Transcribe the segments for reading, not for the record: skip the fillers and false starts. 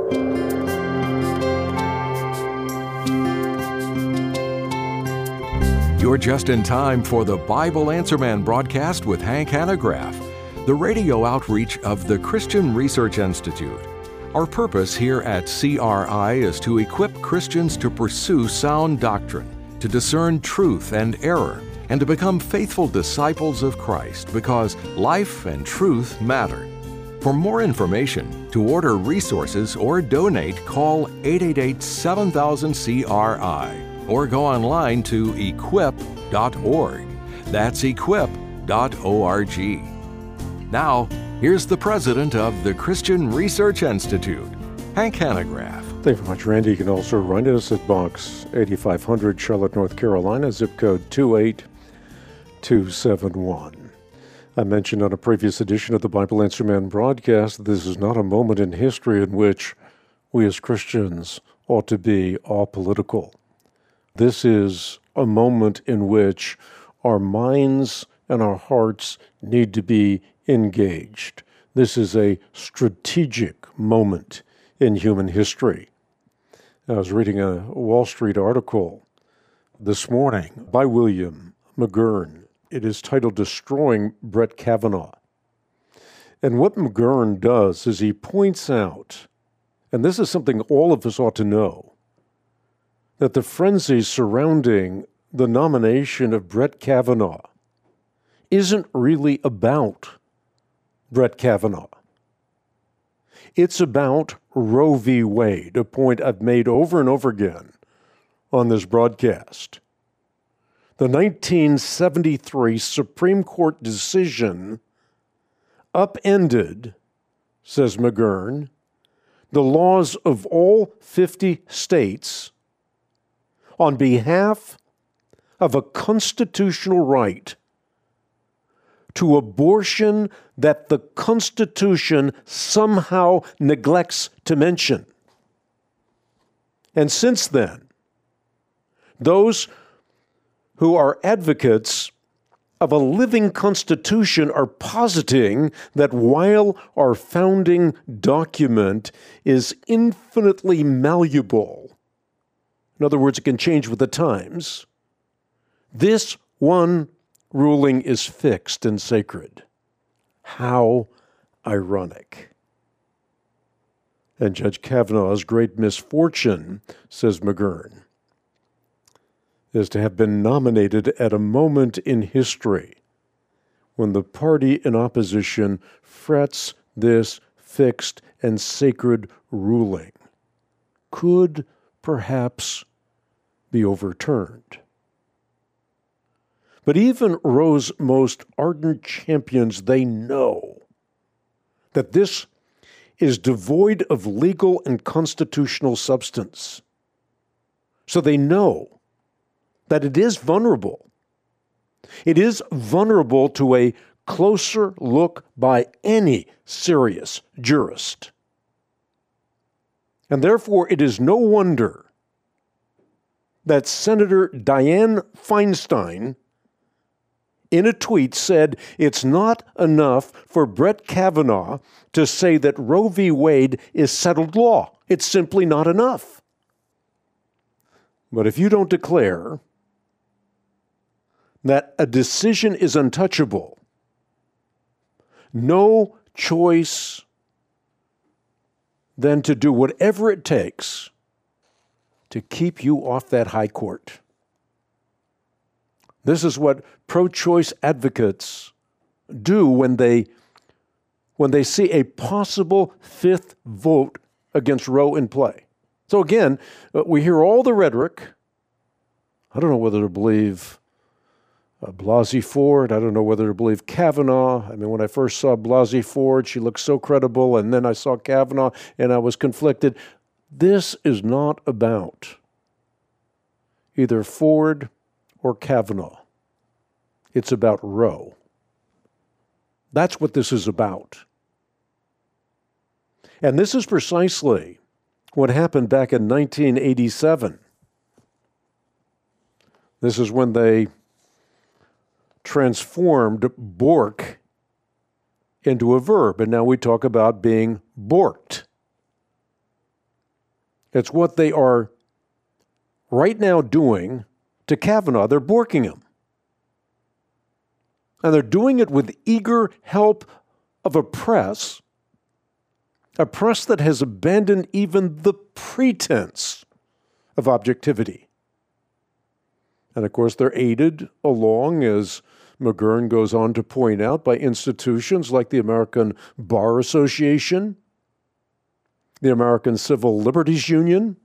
You're just in time for the Bible Answer Man broadcast with Hank Hanegraaff, the radio outreach of the Christian Research Institute. Our purpose here at CRI is to equip Christians to pursue sound doctrine, to discern truth and error, and to become faithful disciples of Christ, because life and truth matter. For more information, to order resources or donate, call 888-7000-CRI or go online to equip.org. That's equip.org. Now, here's the president of the Christian Research Institute, Hank Hanegraaff. Thank you very much, Randy. You can also write us at Box 8500, Charlotte, North Carolina, zip code 28271. I mentioned on a previous edition of the Bible Answer Man broadcast that this is not a moment in history in which we as Christians ought to be apolitical. This is a moment in which our minds and our hearts need to be engaged. This is a strategic moment in human history. I was reading a Wall Street article this morning by William McGurn. It is titled Destroying Brett Kavanaugh. And what McGurn does is he points out, and this is something all of us ought to know, that the frenzy surrounding the nomination of Brett Kavanaugh isn't really about Brett Kavanaugh. It's about Roe v. Wade, a point I've made over and over again on this broadcast. The 1973 Supreme Court decision upended, says McGurn, the laws of all 50 states on behalf of a constitutional right to abortion that the Constitution somehow neglects to mention. And since then, those who are advocates of a living Constitution are positing that while our founding document is infinitely malleable, in other words, it can change with the times, this one ruling is fixed and sacred. How ironic. And Judge Kavanaugh's great misfortune, says McGurn, is to have been nominated at a moment in history when the party in opposition frets this fixed and sacred ruling could perhaps be overturned. But even Roe's most ardent champions, they know that this is devoid of legal and constitutional substance. So they know that it is vulnerable. It is vulnerable to a closer look by any serious jurist. And therefore, it is no wonder that Senator Dianne Feinstein, in a tweet, said it's not enough for Brett Kavanaugh to say that Roe v. Wade is settled law. It's simply not enough. But if you don't declare that a decision is untouchable, no choice than to do whatever it takes to keep you off that high court. This is what pro-choice advocates do when they see a possible fifth vote against Roe in play. So again, we hear all the rhetoric. I don't know whether to believe Blasey Ford. I don't know whether to believe Kavanaugh. I mean, when I first saw Blasey Ford, she looked so credible, and then I saw Kavanaugh, and I was conflicted. This is not about either Ford or Kavanaugh. It's about Roe. That's what this is about. And this is precisely what happened back in 1987. This is when they transformed bork into a verb, and now we talk about being borked. It's what they are right now doing to Kavanaugh. They're borking him. And they're doing it with eager help of a press that has abandoned even the pretense of objectivity. And of course, they're aided along, as McGurn goes on to point out, by institutions like the American Bar Association, the American Civil Liberties Union,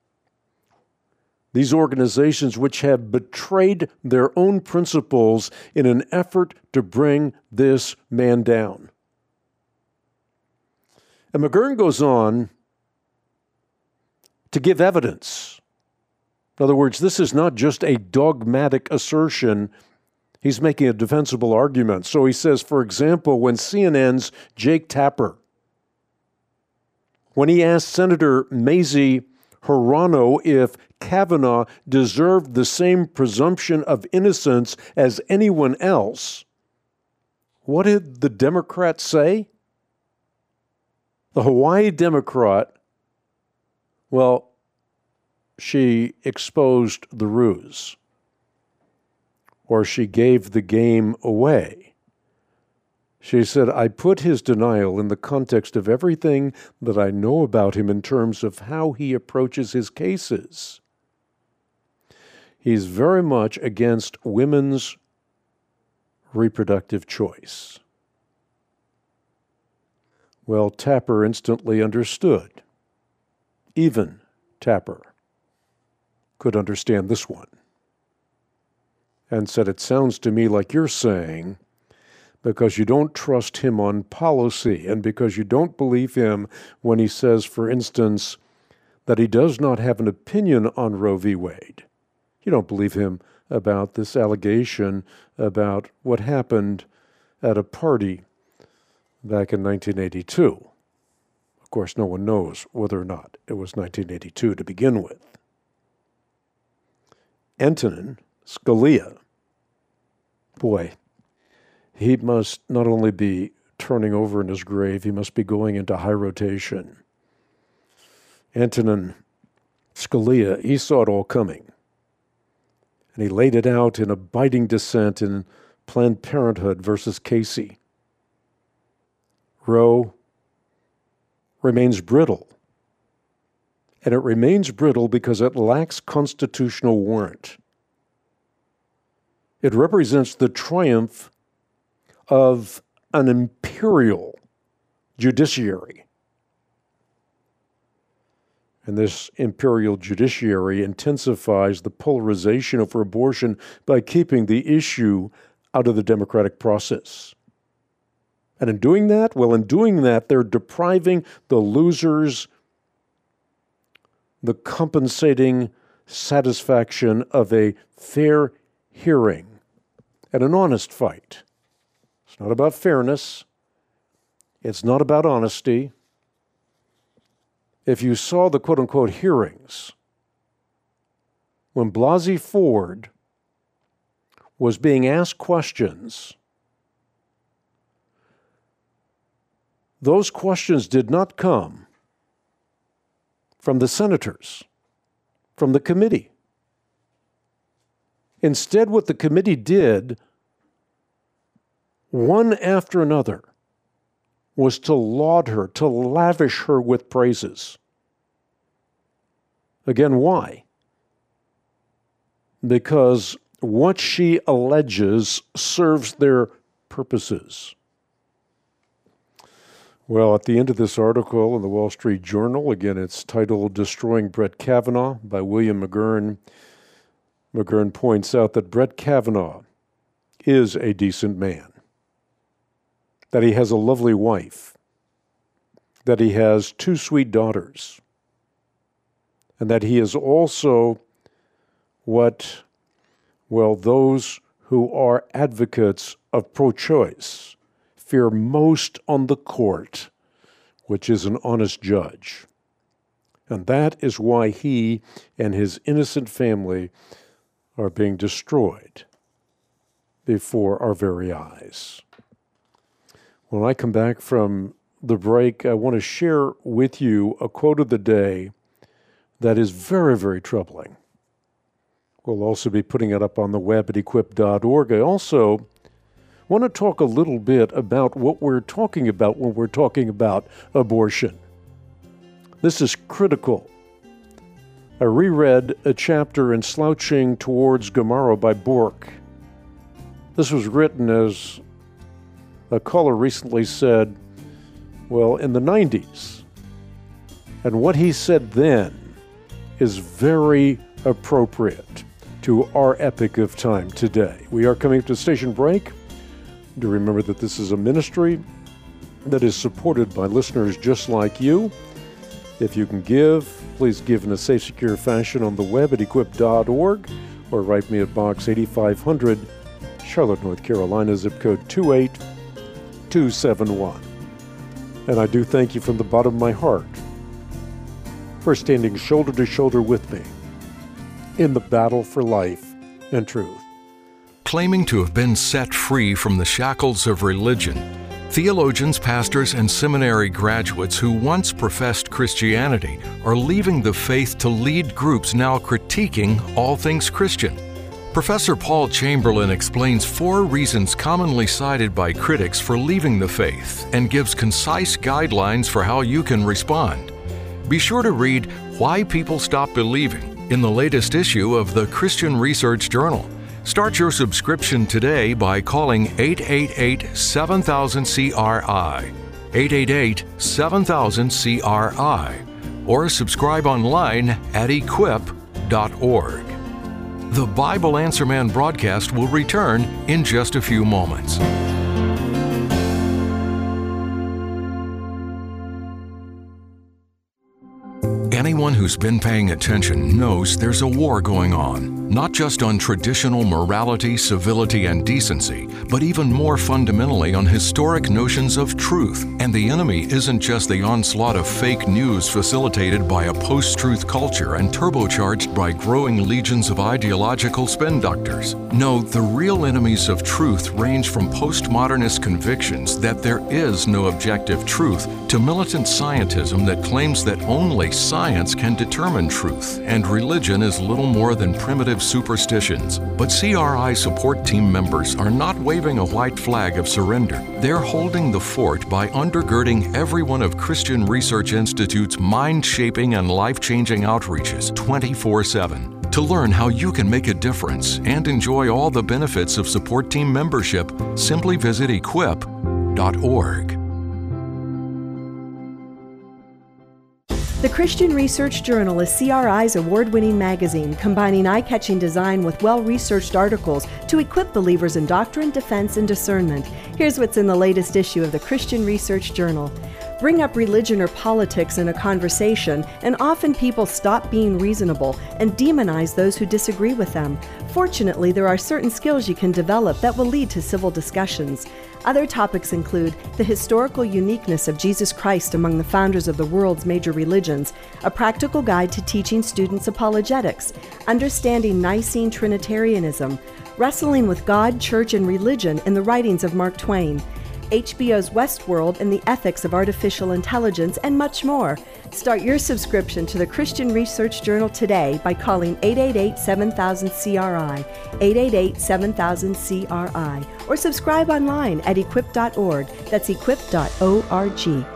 these organizations which have betrayed their own principles in an effort to bring this man down. And McGurn goes on to give evidence. In other words, this is not just a dogmatic assertion. He's making a defensible argument. So he says, for example, when CNN's Jake Tapper, when he asked Senator Mazie Hirono if Kavanaugh deserved the same presumption of innocence as anyone else, what did the Democrat say? The Hawaii Democrat, well, she exposed the ruse, or she gave the game away. She said, I put his denial in the context of everything that I know about him in terms of how he approaches his cases. He's very much against women's reproductive choice. Well, Tapper instantly understood. Even Tapper could understand this one, and said, it sounds to me like you're saying, because you don't trust him on policy, and because you don't believe him when he says, for instance, that he does not have an opinion on Roe v. Wade. You don't believe him about this allegation about what happened at a party back in 1982. Of course, no one knows whether or not it was 1982 to begin with. Antonin Scalia, boy, he must not only be turning over in his grave, he must be going into high rotation. Antonin Scalia, he saw it all coming. And he laid it out in a biting dissent in Planned Parenthood versus Casey. Roe remains brittle. And it remains brittle because it lacks constitutional warrant. It represents the triumph of an imperial judiciary. And this imperial judiciary intensifies the polarization over abortion by keeping the issue out of the democratic process. And in doing that, they're depriving the losers the compensating satisfaction of a fair hearing and an honest fight. It's not about fairness. It's not about honesty. If you saw the quote-unquote hearings, when Blasey Ford was being asked questions, those questions did not come from the senators, from the committee. Instead, what the committee did, one after another, was to laud her, to lavish her with praises. Again, why? Because what she alleges serves their purposes. Well, at the end of this article in the Wall Street Journal, again, it's titled Destroying Brett Kavanaugh by William McGurn. McGurn points out that Brett Kavanaugh is a decent man, that he has a lovely wife, that he has 2 sweet daughters, and that he is also what, well, those who are advocates of pro-choice fear most on the court, which is an honest judge. And that is why he and his innocent family are being destroyed before our very eyes. When I come back from the break, I want to share with you a quote of the day That is very, very troubling. We'll also be putting it up on the web at equip.org. I also want to talk a little bit about what we're talking about when we're talking about abortion. This is critical. I reread a chapter in Slouching Towards Tomorrow by Bork. This was written as a caller recently said, well, in the 90s. And what he said then is very appropriate to our epoch of time today. We are coming to station break. Do remember that this is a ministry that is supported by listeners just like you. If you can give, please give in a safe, secure fashion on the web at equip.org or write me at Box 8500, Charlotte, North Carolina, zip code 28271. And I do thank you from the bottom of my heart for standing shoulder to shoulder with me in the battle for life and truth. Claiming to have been set free from the shackles of religion, theologians, pastors, and seminary graduates who once professed Christianity are leaving the faith to lead groups now critiquing all things Christian. Professor Paul Chamberlain explains 4 reasons commonly cited by critics for leaving the faith and gives concise guidelines for how you can respond. Be sure to read Why People Stop Believing in the latest issue of the Christian Research Journal. Start your subscription today by calling 888-7000-CRI, 888-7000-CRI, or subscribe online at equip.org. The Bible Answer Man broadcast will return in just a few moments. Anyone who's been paying attention knows there's a war going on, not just on traditional morality, civility, and decency, but even more fundamentally on historic notions of truth. And the enemy isn't just the onslaught of fake news facilitated by a post-truth culture and turbocharged by growing legions of ideological spin doctors. No, the real enemies of truth range from postmodernist convictions that there is no objective truth to militant scientism that claims that only science can determine truth, and religion is little more than primitive superstitions. But CRI support team members are not waving a white flag of surrender. They're holding the fort by undergirding every one of Christian Research Institute's mind-shaping and life-changing outreaches 24/7. To learn how you can make a difference and enjoy all the benefits of support team membership, simply visit equip.org. The Christian Research Journal is CRI's award-winning magazine, combining eye-catching design with well-researched articles to equip believers in doctrine, defense, and discernment. Here's what's in the latest issue of the Christian Research Journal. Bring up religion or politics in a conversation, and often people stop being reasonable and demonize those who disagree with them. Fortunately, there are certain skills you can develop that will lead to civil discussions. Other topics include the historical uniqueness of Jesus Christ among the founders of the world's major religions, a practical guide to teaching students apologetics, understanding Nicene Trinitarianism, wrestling with God, church, and religion in the writings of Mark Twain, HBO's Westworld and the ethics of artificial intelligence, and much more. Start your subscription to the Christian Research Journal today by calling 888-7000-CRI, 888-7000-CRI, or subscribe online at equip.org. That's equip.org.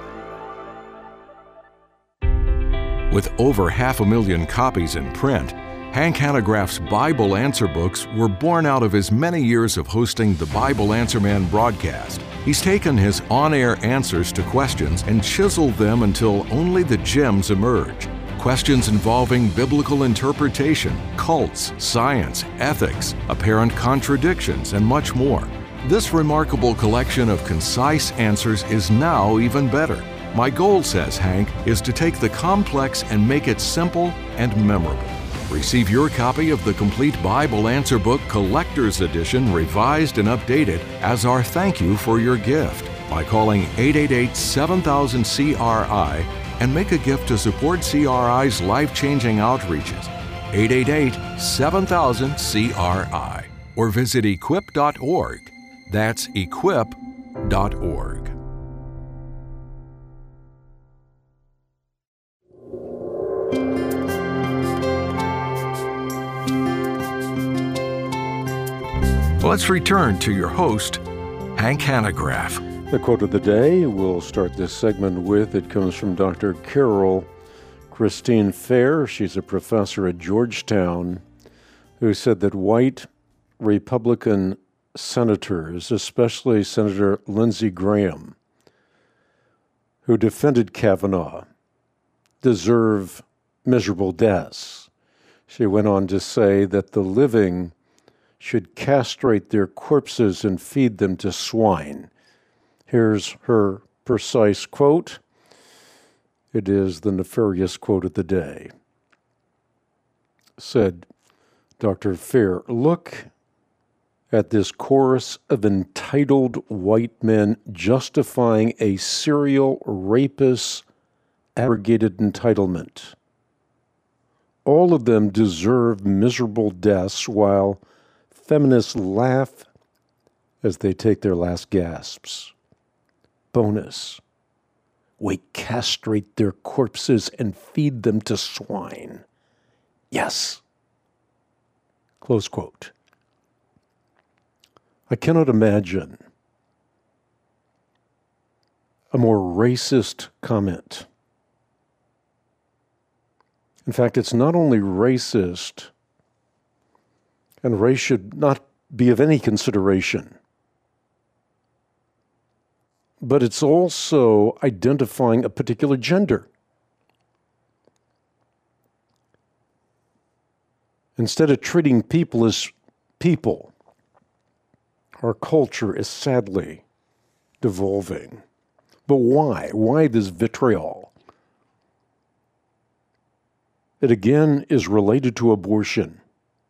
With over 500,000 copies in print, Hank Hanegraaff's Bible Answer books were born out of his many years of hosting the Bible Answer Man broadcast. He's taken his on-air answers to questions and chiseled them until only the gems emerge. Questions involving biblical interpretation, cults, science, ethics, apparent contradictions, and much more. This remarkable collection of concise answers is now even better. My goal, says Hank, is to take the complex and make it simple and memorable. Receive your copy of the complete Bible Answer Book Collector's Edition, revised and updated, as our thank you for your gift by calling 888-7000-CRI and make a gift to support CRI's life-changing outreaches. 888-7000-CRI, or visit equip.org. That's equip.org. let's return to your host, Hank Hanegraaff. The quote of the day we'll start this segment with, it comes from Dr. Carol Christine Fair. She's a professor at Georgetown, who said that white Republican senators, especially Senator Lindsey Graham, who defended Kavanaugh, deserve miserable deaths. She went on to say that the living should castrate their corpses and feed them to swine. Here's her precise quote. It is the nefarious quote of the day. Said Dr. Fair, look at this chorus of entitled white men justifying a serial rapist's abrogated entitlement. All of them deserve miserable deaths, while feminists laugh as they take their last gasps. Bonus, we castrate their corpses and feed them to swine. Yes. Close quote. I cannot imagine a more racist comment. In fact, it's not only racist, and race should not be of any consideration, but it's also identifying a particular gender. Instead of treating people as people, our culture is sadly devolving. But why? Why this vitriol? It again is related to abortion.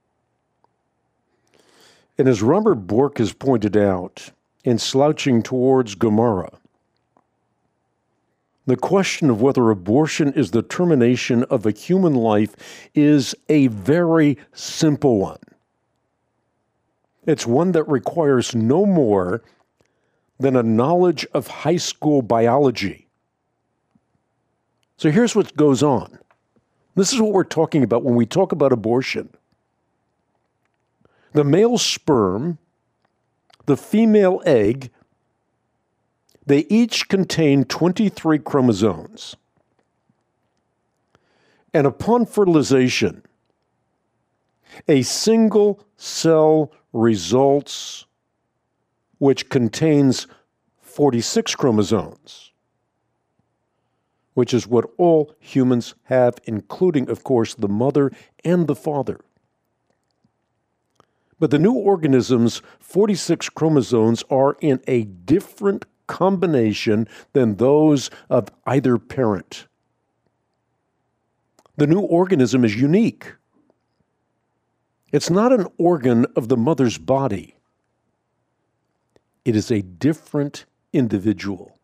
And as Robert Bork has pointed out, in Slouching Towards Gomorrah, the question of whether abortion is the termination of a human life is a very simple one. It's one that requires no more than a knowledge of high school biology. So here's what goes on. This is what we're talking about when we talk about abortion. The male sperm, the female egg, they each contain 23 chromosomes. And upon fertilization, a single cell results which contains 46 chromosomes, which is what all humans have, including, of course, the mother and the father. But the new organism's 46 chromosomes are in a different combination than those of either parent. The new organism is unique. It's not an organ of the mother's body. It is a different individual.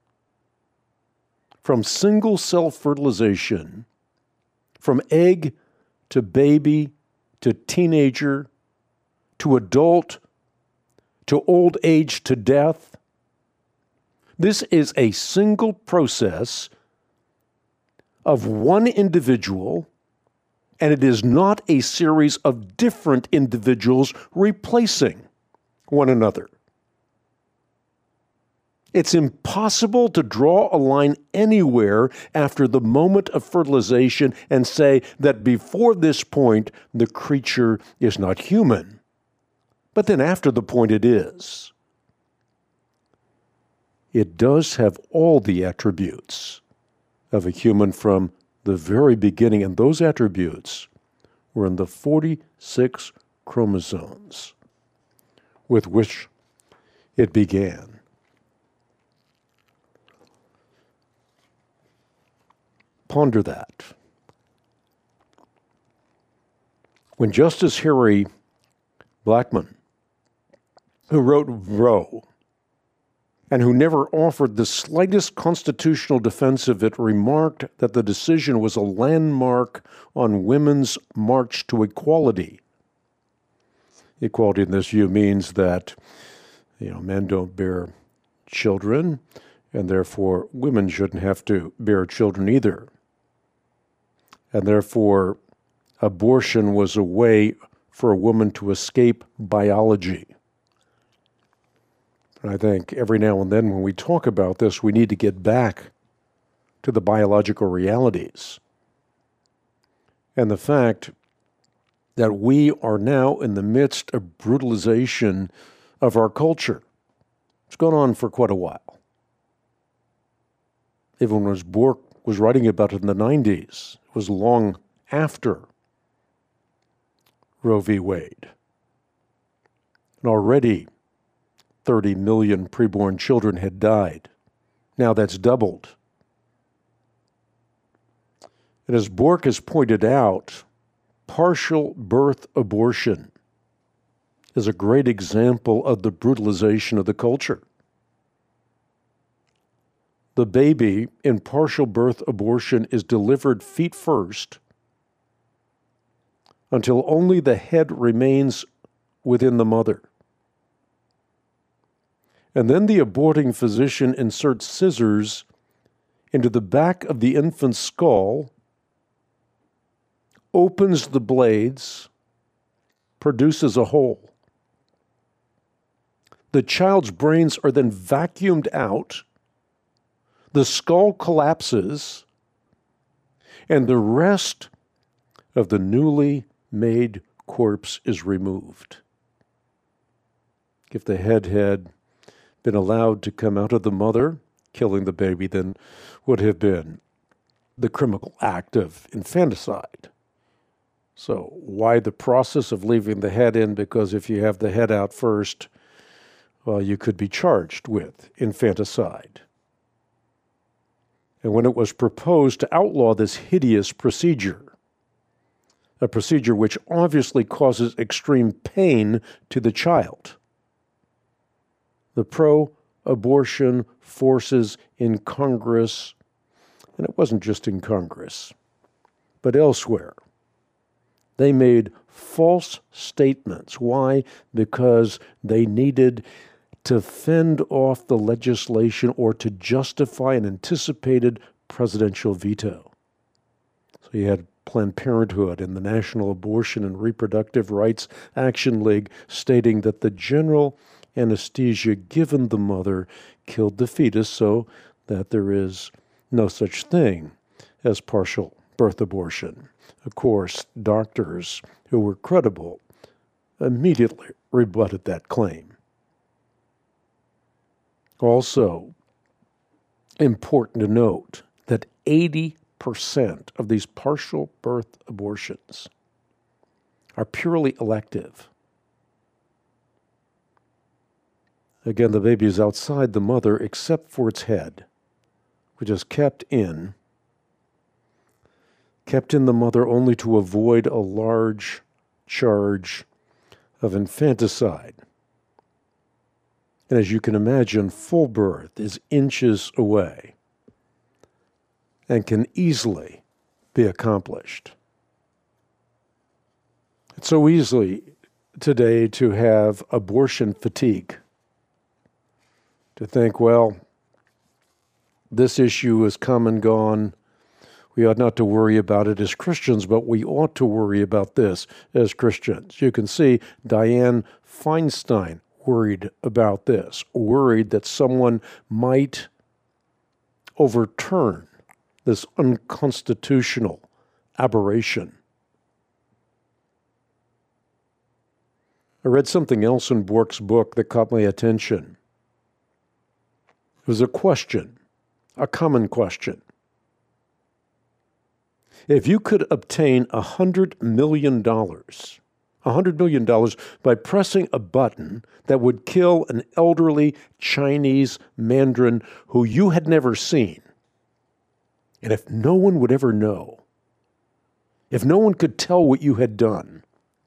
From single-cell fertilization, from egg to baby to teenager to adult to old age to death, this is a single process of one individual, and it is not a series of different individuals replacing one another. It's impossible to draw a line anywhere after the moment of fertilization and say that before this point, the creature is not human. But then after the point, it is. It does have all the attributes of a human from the very beginning, and those attributes were in the 46 chromosomes with which it began. Ponder that. When Justice Harry Blackmun, who wrote Roe, and who never offered the slightest constitutional defense of it, remarked that the decision was a landmark on women's march to equality. Equality in this view means that, men don't bear children, and therefore women shouldn't have to bear children either. And therefore, abortion was a way for a woman to escape biology. And I think every now and then when we talk about this, we need to get back to the biological realities and the fact that we are now in the midst of brutalization of our culture. It's gone on for quite a while. Even when Bork was writing about it in the 90s, it was long after Roe v. Wade. And already 30 million preborn children had died. Now that's doubled. And as Bork has pointed out, partial birth abortion is a great example of the brutalization of the culture. The baby in partial birth abortion is delivered feet first until only the head remains within the mother. And then the aborting physician inserts scissors into the back of the infant's skull, opens the blades, produces a hole. The child's brains are then vacuumed out, the skull collapses, and the rest of the newly made corpse is removed. If the head had been allowed to come out of the mother, killing the baby then would have been the criminal act of infanticide. So why the process of leaving the head in? Because if you have the head out first, well, you could be charged with infanticide. And when it was proposed to outlaw this hideous procedure, a procedure which obviously causes extreme pain to the child, the pro-abortion forces in Congress, and it wasn't just in Congress, but elsewhere, they made false statements. Why? Because they needed to fend off the legislation or to justify an anticipated presidential veto. So you had Planned Parenthood and the National Abortion and Reproductive Rights Action League stating that the general anesthesia given the mother killed the fetus, so that there is no such thing as partial birth abortion. Of course, doctors who were credible immediately rebutted that claim. Also, important to note that 80% of these partial birth abortions are purely elective. Again, the baby is outside the mother except for its head, which is kept in the mother only to avoid a large charge of infanticide. And as you can imagine, full birth is inches away and can easily be accomplished. It's so easy today to have abortion fatigue, to think, well, this issue is come and gone. We ought not to worry about it as Christians, but we ought to worry about this as Christians. You can see Dianne Feinstein worried about this, worried that someone might overturn this unconstitutional aberration. I read something else in Bork's book that caught my attention. It was a question, a common question. If you could obtain $100 million by pressing a button that would kill an elderly Chinese mandarin who you had never seen, and if no one would ever know, if no one could tell what you had done,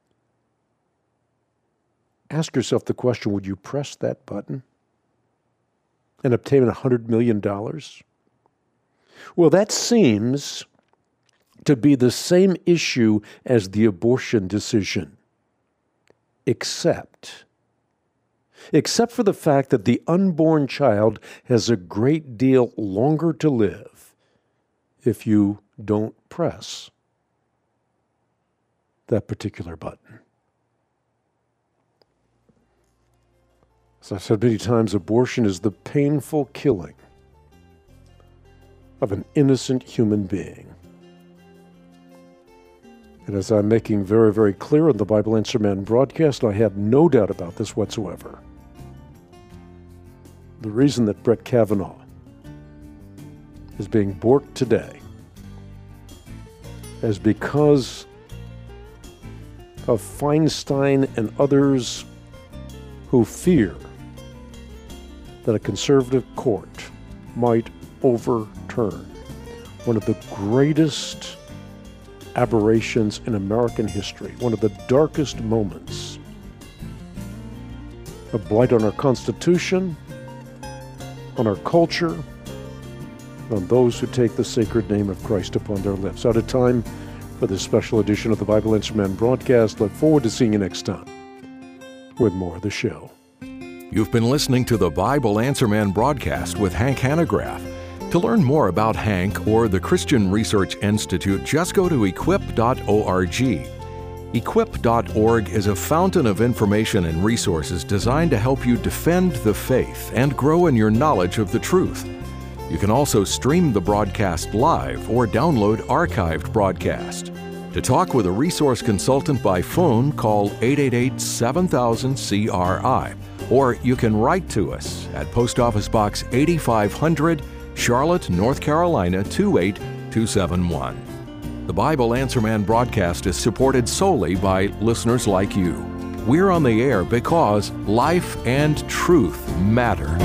ask yourself the question, would you press that button and obtain $100 million? Well, that seems to be the same issue as the abortion decision, except for the fact that the unborn child has a great deal longer to live if you don't press that particular button. As I've said many times, abortion is the painful killing of an innocent human being. And as I'm making very, very clear in the Bible Answer Man broadcast, I have no doubt about this whatsoever. The reason that Brett Kavanaugh is being borked today is because of Feinstein and others who fear that a conservative court might overturn one of the greatest aberrations in American history, one of the darkest moments, a blight on our Constitution, on our culture, and on those who take the sacred name of Christ upon their lips. Out of time for this special edition of the Bible Answer Man broadcast. Look forward to seeing you next time with more of the show. You've been listening to the Bible Answer Man broadcast with Hank Hanegraaff. To learn more about Hank or the Christian Research Institute, just go to equip.org. Equip.org is a fountain of information and resources designed to help you defend the faith and grow in your knowledge of the truth. You can also stream the broadcast live or download archived broadcast. To talk with a resource consultant by phone, call 888-7000-CRI, or you can write to us at Post Office Box 8500, Charlotte, North Carolina 28271. The Bible Answer Man broadcast is supported solely by listeners like you. We're on the air because life and truth matter.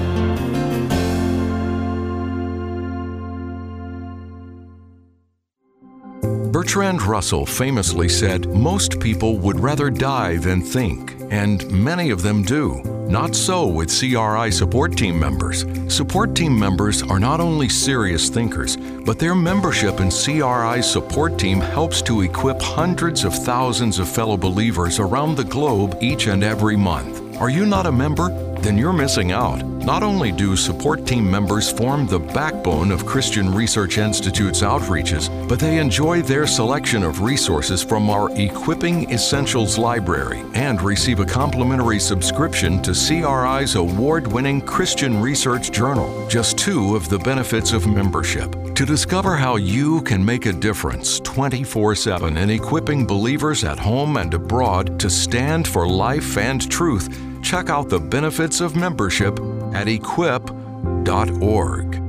Bertrand Russell famously said, "Most people would rather die than think," and many of them do. Not so with CRI support team members. Support team members are not only serious thinkers, but their membership in CRI's support team helps to equip hundreds of thousands of fellow believers around the globe each and every month. Are you not a member? Then you're missing out. Not only do support team members form the backbone of Christian Research Institute's outreaches, but they enjoy their selection of resources from our Equipping Essentials library and receive a complimentary subscription to CRI's award-winning Christian Research Journal. Just two of the benefits of membership. To discover how you can make a difference 24/7 in equipping believers at home and abroad to stand for life and truth, check out the benefits of membership at equip.org.